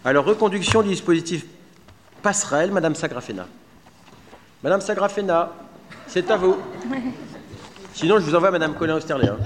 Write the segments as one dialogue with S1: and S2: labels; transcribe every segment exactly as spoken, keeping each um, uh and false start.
S1: Alors, reconduction du dispositif passerelle, Madame Sagrafena. Madame Sagrafena, c'est à vous. Sinon, je vous envoie Madame Collin-Osterlé. Hein.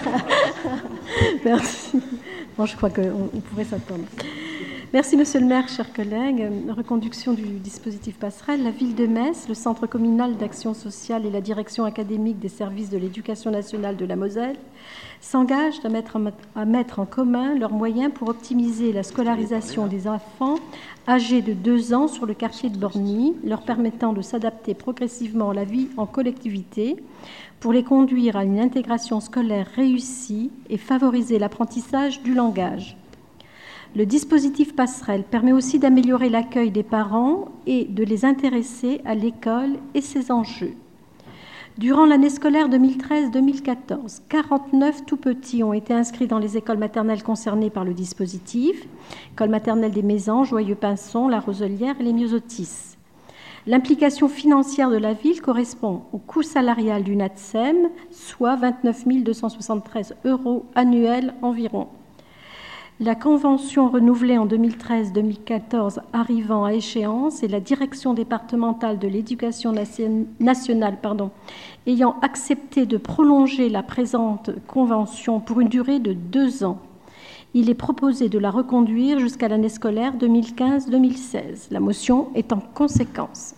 S2: Merci. Bon, je crois qu'on pourrait s'attendre. Merci, Monsieur le maire, chers collègues. Reconduction du dispositif passerelle. La ville de Metz, le Centre communal d'action sociale et la direction académique des services de l'éducation nationale de la Moselle s'engagent à mettre, à mettre en commun leurs moyens pour optimiser la scolarisation des enfants âgés de deux ans sur le quartier de Borny, leur permettant de s'adapter progressivement à la vie en collectivité pour les conduire à une intégration scolaire réussie et favoriser l'apprentissage du langage. Le dispositif passerelle permet aussi d'améliorer l'accueil des parents et de les intéresser à l'école et ses enjeux. Durant l'année scolaire deux mille treize deux mille quatorze, quarante-neuf tout-petits ont été inscrits dans les écoles maternelles concernées par le dispositif, école maternelle des Maisons, Joyeux-Pinson, La Roselière et les Myosotis. L'implication financière de la ville correspond au coût salarial du NATSEM, soit vingt-neuf mille deux cent soixante-treize euros annuels environ. La convention renouvelée en deux mille treize deux mille quatorze arrivant à échéance et la direction départementale de l'éducation nationale pardon, ayant accepté de prolonger la présente convention pour une durée de deux ans, il est proposé de la reconduire jusqu'à l'année scolaire deux mille quinze deux mille seize. La motion est en conséquence.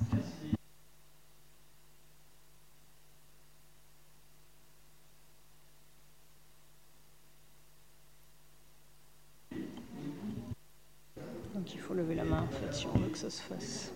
S3: Donc il faut lever la main en fait si on veut que ça se fasse.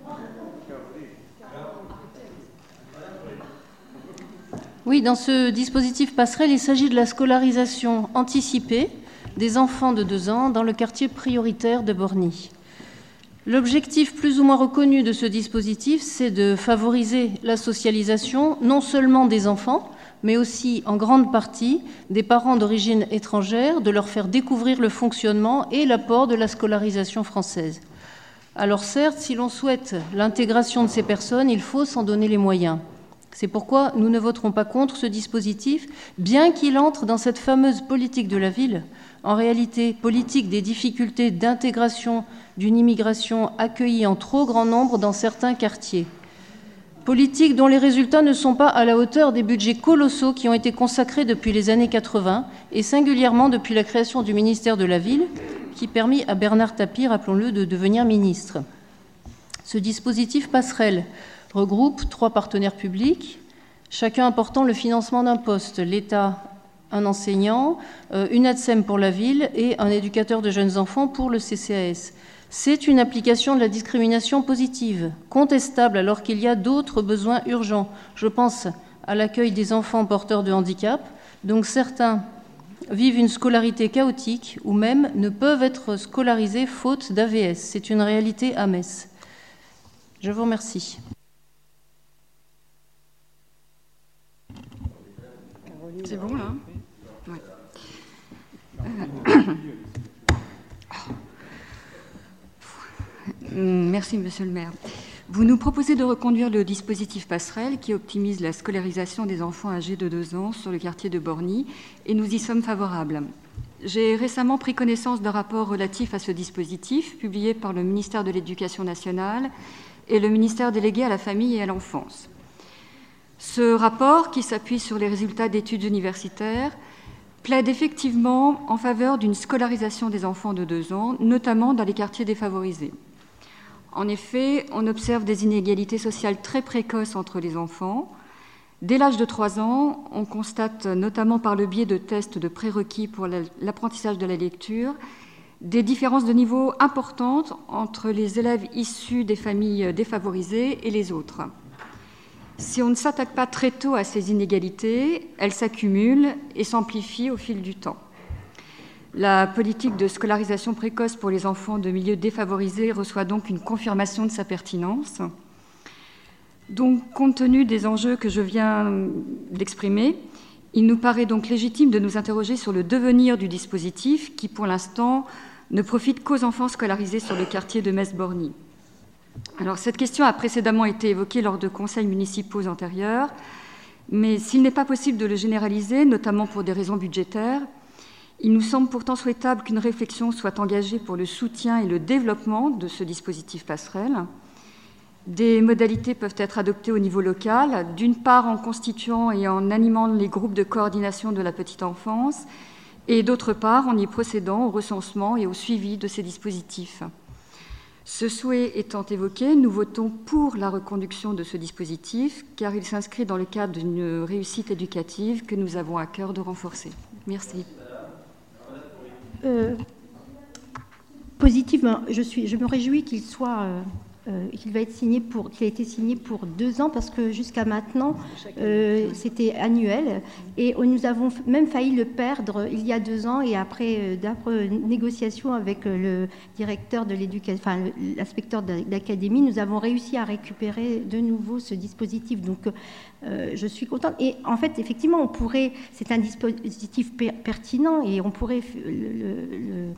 S3: Oui, dans ce dispositif passerelle, il s'agit de la scolarisation anticipée des enfants de deux ans dans le quartier prioritaire de Borny. L'objectif plus ou moins reconnu de ce dispositif, c'est de favoriser la socialisation non seulement des enfants, mais aussi en grande partie des parents d'origine étrangère, de leur faire découvrir le fonctionnement et l'apport de la scolarisation française. Alors certes, si l'on souhaite l'intégration de ces personnes, il faut s'en donner les moyens. C'est pourquoi nous ne voterons pas contre ce dispositif, bien qu'il entre dans cette fameuse politique de la ville, en réalité politique des difficultés d'intégration d'une immigration accueillie en trop grand nombre dans certains quartiers. Politique dont les résultats ne sont pas à la hauteur des budgets colossaux qui ont été consacrés depuis les années quatre-vingt et singulièrement depuis la création du ministère de la Ville, qui permit à Bernard Tapie, rappelons-le, de devenir ministre. Ce dispositif passerelle regroupe trois partenaires publics, chacun apportant le financement d'un poste, l'État, un enseignant, une ATSEM pour la ville et un éducateur de jeunes enfants pour le C C A S. C'est une application de la discrimination positive, contestable alors qu'il y a d'autres besoins urgents. Je pense à l'accueil des enfants porteurs de handicap, donc certains vivent une scolarité chaotique ou même ne peuvent être scolarisés faute d'A V S. C'est une réalité à Metz. Je vous remercie.
S4: C'est bon là ? Ouais. Merci, Monsieur le maire. Vous nous proposez de reconduire le dispositif passerelle qui optimise la scolarisation des enfants âgés de deux ans sur le quartier de Borny et nous y sommes favorables. J'ai récemment pris connaissance d'un rapport relatif à ce dispositif publié par le ministère de l'Éducation nationale et le ministère délégué à la famille et à l'enfance. Ce rapport, qui s'appuie sur les résultats d'études universitaires, plaide effectivement en faveur d'une scolarisation des enfants de deux ans, notamment dans les quartiers défavorisés. En effet, on observe des inégalités sociales très précoces entre les enfants. Dès l'âge de trois ans, on constate, notamment par le biais de tests de prérequis pour l'apprentissage de la lecture, des différences de niveau importantes entre les élèves issus des familles défavorisées et les autres. Si on ne s'attaque pas très tôt à ces inégalités, elles s'accumulent et s'amplifient au fil du temps. La politique de scolarisation précoce pour les enfants de milieux défavorisés reçoit donc une confirmation de sa pertinence. Donc, compte tenu des enjeux que je viens d'exprimer, il nous paraît donc légitime de nous interroger sur le devenir du dispositif qui, pour l'instant, ne profite qu'aux enfants scolarisés sur le quartier de Metz-Borny. Alors, cette question a précédemment été évoquée lors de conseils municipaux antérieurs, mais s'il n'est pas possible de le généraliser, notamment pour des raisons budgétaires, Il nous semble pourtant souhaitable qu'une réflexion soit engagée pour le soutien et le développement de ce dispositif passerelle. Des modalités peuvent être adoptées au niveau local, d'une part en constituant et en animant les groupes de coordination de la petite enfance, et d'autre part en y procédant au recensement et au suivi de ces dispositifs. Ce souhait étant évoqué, nous votons pour la reconduction de ce dispositif, car il s'inscrit dans le cadre d'une réussite éducative que nous avons à cœur de renforcer. Merci.
S2: Euh, positivement, je, suis, je me réjouis qu'il soit... Euh... Euh, qu'il va être signé pour, qu'il a été signé pour deux ans parce que jusqu'à maintenant euh, c'était annuel et nous avons même failli le perdre il y a deux ans et après euh, d'après négociation avec le directeur de l'éducation, enfin l'inspecteur d'académie, nous avons réussi à récupérer de nouveau ce dispositif. Donc euh, je suis contente et en fait effectivement on pourrait, c'est un dispositif per pertinent et on pourrait le, le,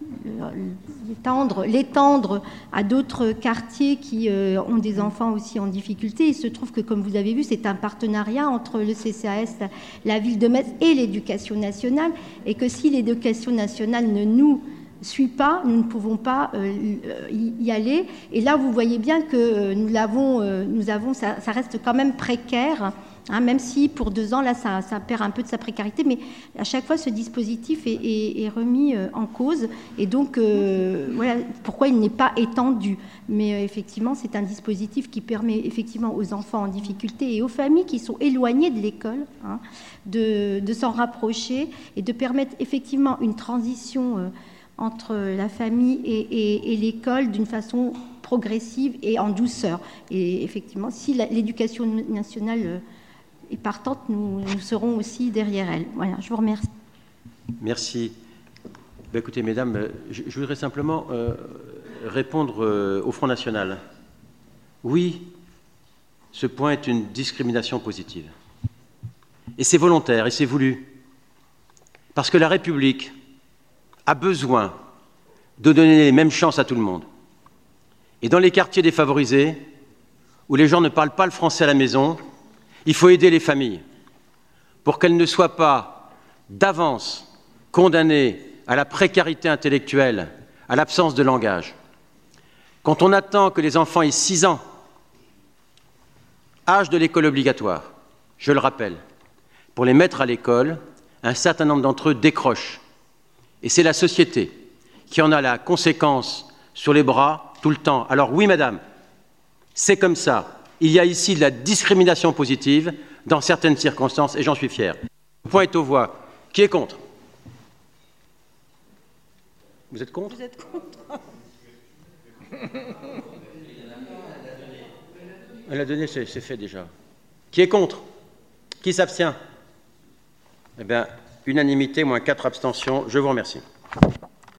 S2: l'étendre, l'étendre à d'autres quartiers qui euh, ont des enfants aussi en difficulté. Il se trouve que, comme vous avez vu, c'est un partenariat entre le C C A S, la, la ville de Metz et l'Éducation nationale, et que si l'Éducation nationale ne nous suit pas, nous ne pouvons pas euh, y aller. Et là, vous voyez bien que nous l'avons, euh, nous avons, ça, ça reste quand même précaire. Hein, même si pour deux ans, là, ça, ça perd un peu de sa précarité, mais à chaque fois, ce dispositif est, est, est remis euh, en cause. Et donc, euh, voilà pourquoi il n'est pas étendu. Mais euh, effectivement, c'est un dispositif qui permet effectivement aux enfants en difficulté et aux familles qui sont éloignées de l'école hein, de, de s'en rapprocher et de permettre effectivement une transition euh, entre la famille et, et, et l'école d'une façon progressive et en douceur. Et effectivement, si l'éducation nationale... Euh, et partante, nous, nous serons aussi derrière elle. Voilà, je vous remercie.
S1: Merci. Ben, écoutez, mesdames, je, je voudrais simplement euh, répondre euh, au Front National. Oui, ce point est une discrimination positive. Et c'est volontaire, et c'est voulu. Parce que la République a besoin de donner les mêmes chances à tout le monde. Et dans les quartiers défavorisés, où les gens ne parlent pas le français à la maison, il faut aider les familles pour qu'elles ne soient pas d'avance condamnées à la précarité intellectuelle, à l'absence de langage. Quand on attend que les enfants aient six ans, âge de l'école obligatoire, je le rappelle, pour les mettre à l'école, un certain nombre d'entre eux décrochent. Et c'est la société qui en a la conséquence sur les bras tout le temps. Alors oui, madame, c'est comme ça. Il y a ici de la discrimination positive dans certaines circonstances, et j'en suis fier. Le point est aux voix. Qui est contre? Vous êtes contre?
S5: Vous êtes contre?
S1: Elle a donné, c'est fait déjà. Qui est contre? Qui s'abstient? Eh bien, unanimité, moins quatre abstentions. Je vous remercie.